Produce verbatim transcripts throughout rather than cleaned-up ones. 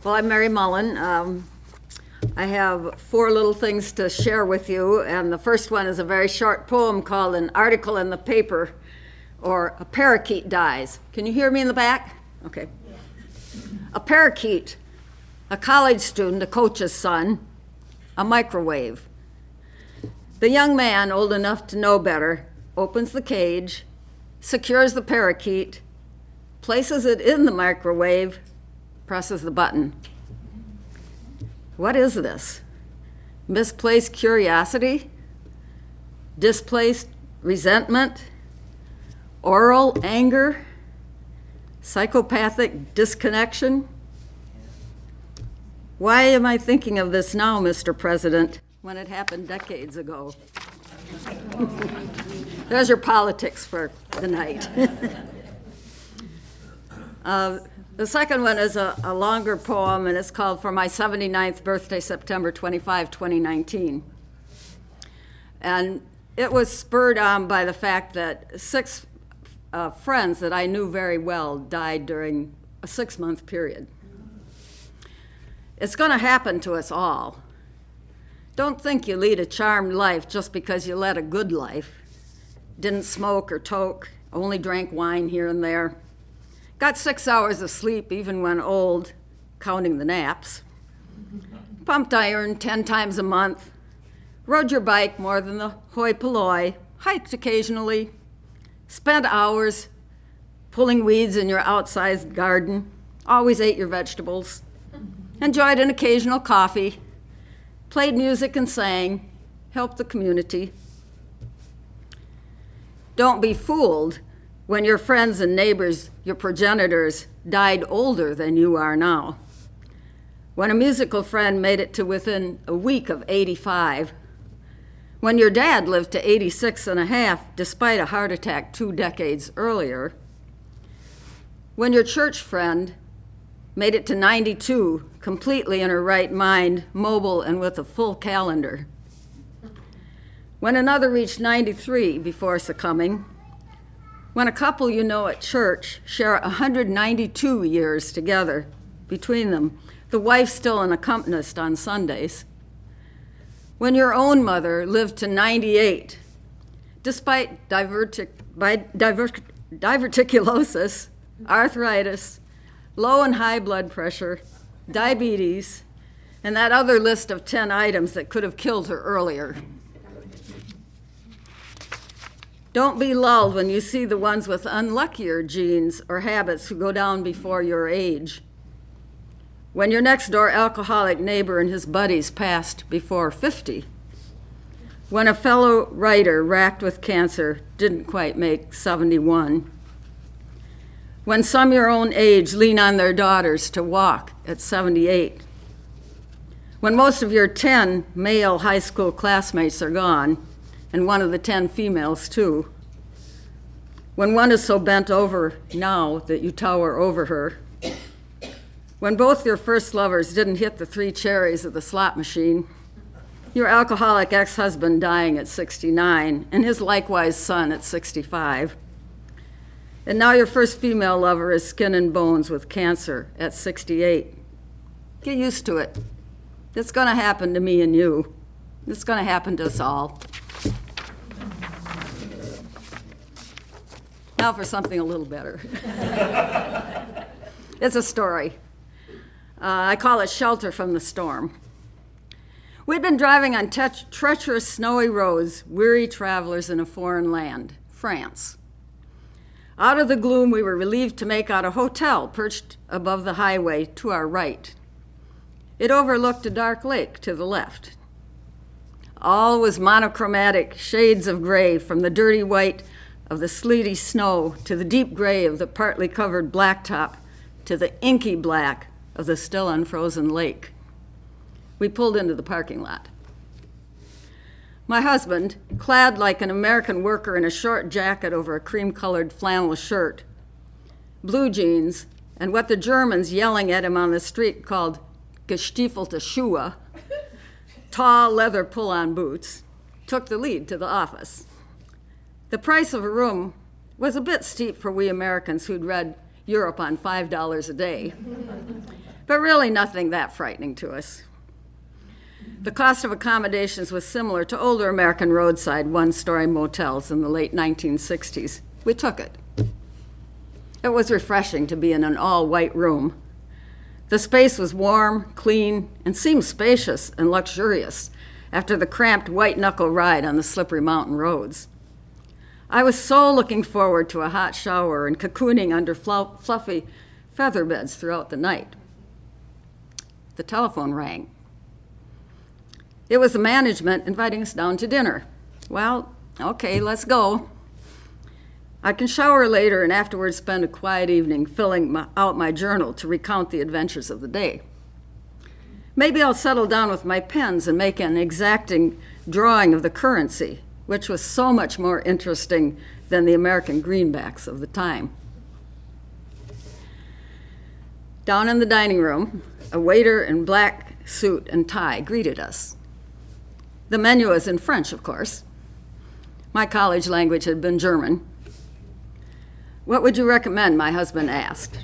Well, I'm Mary Mullen. Um, I have four little things to share with you, and the first one is a very short poem called An Article in the Paper, or A Parakeet Dies. Can you hear me in the back? Okay. A parakeet, a college student, a coach's son, a microwave. The young man, old enough to know better, opens the cage, secures the parakeet, places it in the microwave, presses the button. What is this? Misplaced curiosity? Displaced resentment? Oral anger? Psychopathic disconnection? Why am I thinking of this now, Mister President, when it happened decades ago? There's your politics for the night. uh, The second one is a, a longer poem, and it's called For My seventy-ninth Birthday, September twenty-fifth, twenty nineteen. And it was spurred on by the fact that six uh, friends that I knew very well died during a six-month period. It's going to happen to us all. Don't think you lead a charmed life just because you led a good life. Didn't smoke or toke, only drank wine here and there. Got six hours of sleep even when old, counting the naps. Pumped iron ten times a month. Rode your bike more than the hoi polloi. Hiked occasionally. Spent hours pulling weeds in your outside garden. Always ate your vegetables. Enjoyed an occasional coffee. Played music and sang. Helped the community. Don't be fooled when your friends and neighbors, your progenitors, died older than you are now. When a musical friend made it to within a week of eighty-five. When your dad lived to eighty-six and a half, despite a heart attack two decades earlier. When your church friend made it to ninety-two, completely in her right mind, mobile and with a full calendar. When another reached ninety-three before succumbing. When a couple you know at church share one hundred ninety-two years together between them, the wife still an accompanist on Sundays. When your own mother lived to ninety-eight, despite divertic, by divert, diverticulosis, arthritis, low and high blood pressure, diabetes, and that other list of ten items that could have killed her earlier. Don't be lulled when you see the ones with unluckier genes or habits who go down before your age. When your next door alcoholic neighbor and his buddies passed before fifty. When a fellow writer racked with cancer didn't quite make seventy-one. When some your own age lean on their daughters to walk at seventy-eight. When most of your ten male high school classmates are gone, and one of the ten females too. When one is so bent over now that you tower over her. When both your first lovers didn't hit the three cherries of the slot machine. Your alcoholic ex-husband dying at sixty-nine, and his likewise son at sixty-five. And now your first female lover is skin and bones with cancer at sixty-eight. Get used to it. It's gonna happen to me and you. It's gonna happen to us all. Now for something a little better. It's a story. Uh, I call it Shelter from the Storm. We'd been driving on te- treacherous snowy roads, weary travelers in a foreign land, France. Out of the gloom, we were relieved to make out a hotel perched above the highway to our right. It overlooked a dark lake to the left. All was monochromatic shades of gray, from the dirty white of the sleety snow to the deep gray of the partly covered blacktop to the inky black of the still unfrozen lake. We pulled into the parking lot. My husband, clad like an American worker in a short jacket over a cream-colored flannel shirt, blue jeans, and what the Germans yelling at him on the street called gestiefelte Schuhe, tall leather pull-on boots, took the lead to the office. The price of a room was a bit steep for we Americans who'd read Europe on five dollars a day. but really nothing that frightening to us. The cost of accommodations was similar to older American roadside one-story motels in the late nineteen sixties. We took it. It was refreshing to be in an all-white room. The space was warm, clean, and seemed spacious and luxurious after the cramped white-knuckle ride on the slippery mountain roads. I was so looking forward to a hot shower and cocooning under fl- fluffy feather beds throughout the night. The telephone rang. It was the management inviting us down to dinner. Well, okay, let's go. I can shower later and afterwards spend a quiet evening filling my, out my journal to recount the adventures of the day. Maybe I'll settle down with my pens and make an exacting drawing of the currency, which was so much more interesting than the American greenbacks of the time. Down in the dining room, a waiter in black suit and tie greeted us. The menu was in French, of course. My college language had been German. "What would you recommend?" my husband asked.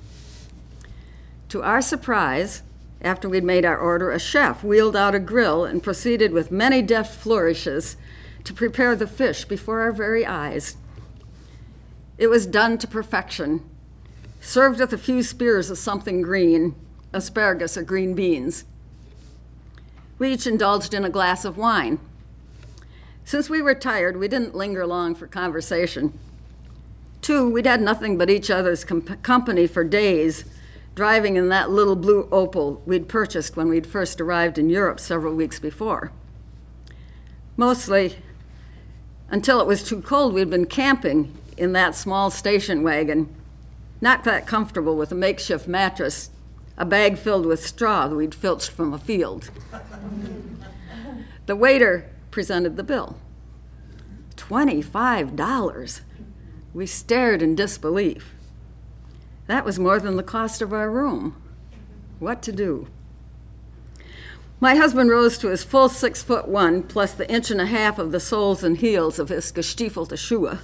To our surprise, after we'd made our order, a chef wheeled out a grill and proceeded with many deft flourishes to prepare the fish before our very eyes. It was done to perfection, served with a few spears of something green, asparagus or green beans. We each indulged in a glass of wine. Since we were tired, we didn't linger long for conversation. Two, we'd had nothing but each other's comp- company for days, driving in that little blue Opel we'd purchased when we'd first arrived in Europe several weeks before. Mostly, until it was too cold, we'd been camping in that small station wagon, not that comfortable with a makeshift mattress, a bag filled with straw that we'd filched from a field. The waiter presented the bill. twenty-five dollars. We stared in disbelief. That was more than the cost of our room. What to do? My husband rose to his full six foot one, plus the inch and a half of the soles and heels of his gestiefelte Schuhe.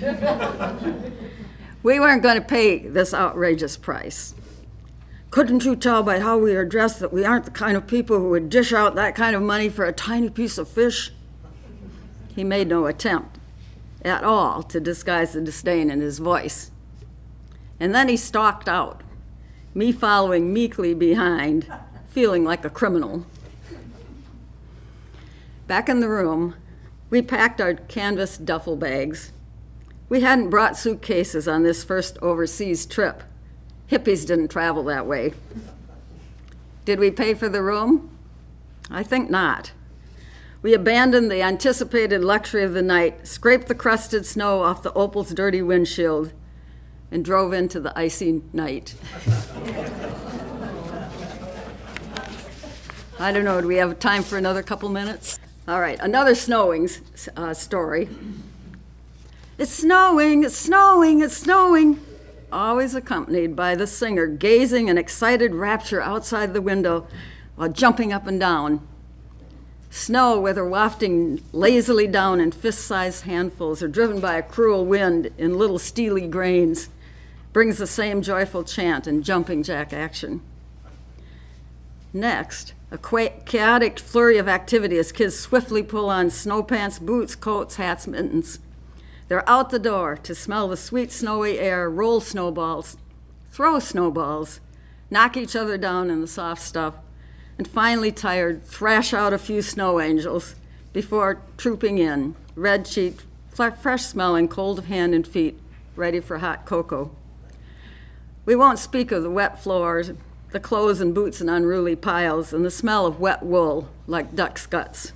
We weren't going to pay this outrageous price. "Couldn't you tell by how we are dressed that we aren't the kind of people who would dish out that kind of money for a tiny piece of fish?" He made no attempt at all to disguise the disdain in his voice. And then he stalked out, me following meekly behind, feeling like a criminal. Back in the room, we packed our canvas duffel bags. We hadn't brought suitcases on this first overseas trip. Hippies didn't travel that way. Did we pay for the room? I think not. We abandoned the anticipated luxury of the night, scraped the crusted snow off the Opel's dirty windshield, and drove into the icy night. I don't know, do we have time for another couple minutes? All right, another snowing uh, story. It's snowing, it's snowing, it's snowing. Always accompanied by the singer gazing in excited rapture outside the window while jumping up and down. Snow, whether wafting lazily down in fist-sized handfuls or driven by a cruel wind in little steely grains, brings the same joyful chant and jumping jack action. Next, a chaotic flurry of activity as kids swiftly pull on snow pants, boots, coats, hats, mittens. They're out the door to smell the sweet snowy air, roll snowballs, throw snowballs, knock each other down in the soft stuff, and finally tired, thrash out a few snow angels before trooping in, red-cheeked, fresh-smelling, cold of hand and feet, ready for hot cocoa. We won't speak of the wet floors, the clothes and boots in unruly piles, and the smell of wet wool like duck's guts.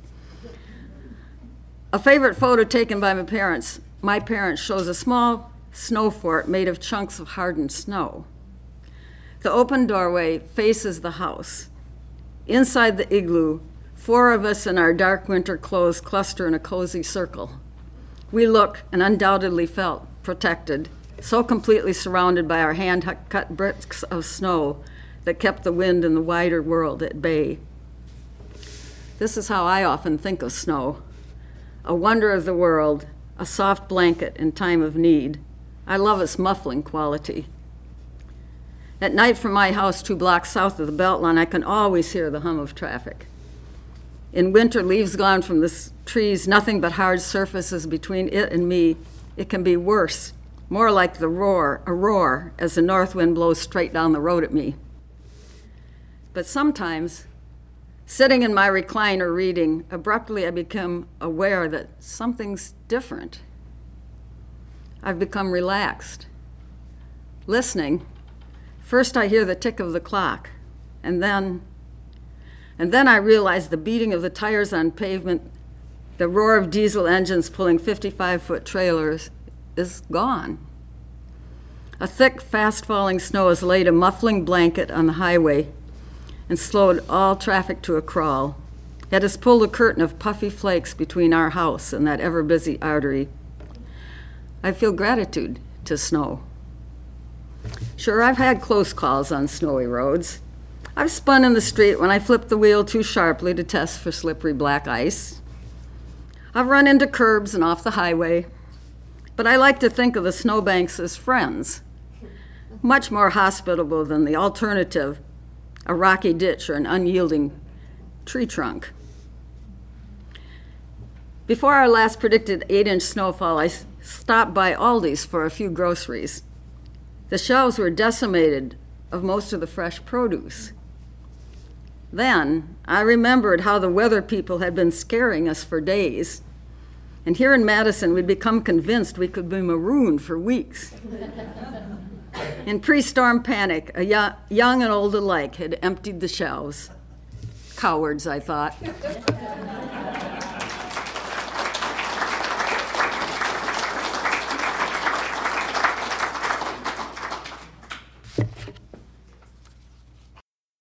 A favorite photo taken by my parents, my parents shows a small snow fort made of chunks of hardened snow. The open doorway faces the house. Inside the igloo, four of us in our dark winter clothes cluster in a cozy circle. We look and undoubtedly felt protected, so completely surrounded by our hand-cut bricks of snow that kept the wind and the wider world at bay. This is how I often think of snow. A wonder of the world, a soft blanket in time of need. I love its muffling quality. At night from my house two blocks south of the Beltline, I can always hear the hum of traffic. In winter, leaves gone from the s- trees, nothing but hard surfaces between it and me. It can be worse, more like the roar, a roar, as the north wind blows straight down the road at me. But sometimes, sitting in my recliner reading, abruptly I become aware that something's different. I've become relaxed. Listening, first I hear the tick of the clock, and then, and then I realize the beating of the tires on pavement, the roar of diesel engines pulling fifty-five-foot trailers is gone. A thick, fast-falling snow has laid a muffling blanket on the highway and slowed all traffic to a crawl. It has pulled a curtain of puffy flakes between our house and that ever-busy artery. I feel gratitude to snow. Sure, I've had close calls on snowy roads. I've spun in the street when I flipped the wheel too sharply to test for slippery black ice. I've run into curbs and off the highway. But I like to think of the snowbanks as friends, much more hospitable than the alternative, a rocky ditch or an unyielding tree trunk. Before our last predicted eight-inch snowfall, I s- stopped by Aldi's for a few groceries. The shelves were decimated of most of the fresh produce. Then I remembered how the weather people had been scaring us for days. And here in Madison, we'd become convinced we could be marooned for weeks. In pre-storm panic, a yo- young and old alike had emptied the shelves. Cowards, I thought.